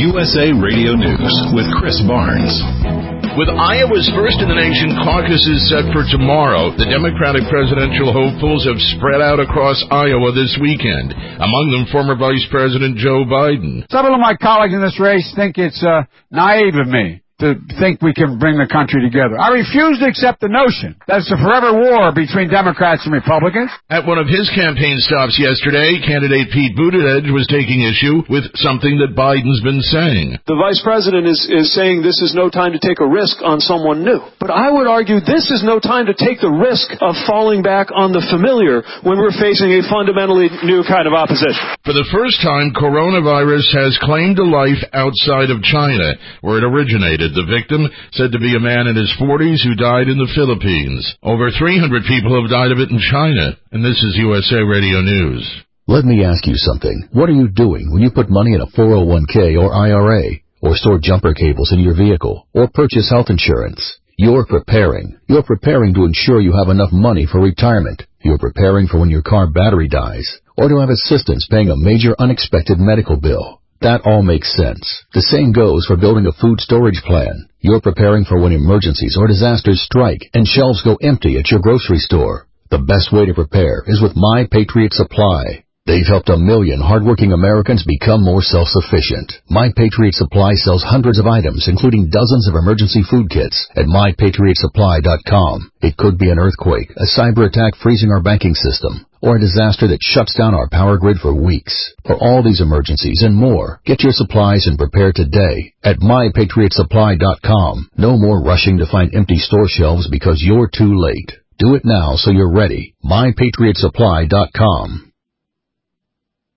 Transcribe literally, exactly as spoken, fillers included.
U S A Radio News with Chris Barnes. With Iowa's first in the nation caucuses set for tomorrow, the Democratic presidential hopefuls have spread out across Iowa this weekend. Among them, former Vice President Joe Biden. Several of my colleagues in this race think it's uh, naive of me to think we can bring the country together. I refuse to accept the notion that it's a forever war between Democrats and Republicans. At one of his campaign stops yesterday, candidate Pete Buttigieg was taking issue with something that Biden's been saying. The vice president is, is saying this is no time to take a risk on someone new. But I would argue this is no time to take the risk of falling back on the familiar when we're facing a fundamentally new kind of opposition. For the first time, coronavirus has claimed a life outside of China, where it originated. The victim, said to be a man in his forties who died in the Philippines. Over three hundred people have died of it in China, and this is U S A Radio News. Let me ask you something. What are you doing when you put money in a four oh one k or I R A, or store jumper cables in your vehicle, or purchase health insurance? You're preparing. You're preparing to ensure you have enough money for retirement. You're preparing for when your car battery dies, or to have assistance paying a major unexpected medical bill. That all makes sense. The same goes for building a food storage plan. You're preparing for when emergencies or disasters strike and shelves go empty at your grocery store. The best way to prepare is with My Patriot Supply. They've helped a million hardworking Americans become more self-sufficient. My Patriot Supply sells hundreds of items, including dozens of emergency food kits at my patriot supply dot com. It could be an earthquake, a cyber attack freezing our banking system, or a disaster that shuts down our power grid for weeks. For all these emergencies and more, get your supplies and prepare today at my patriot supply dot com. No more rushing to find empty store shelves because you're too late. Do it now so you're ready. my patriot supply dot com.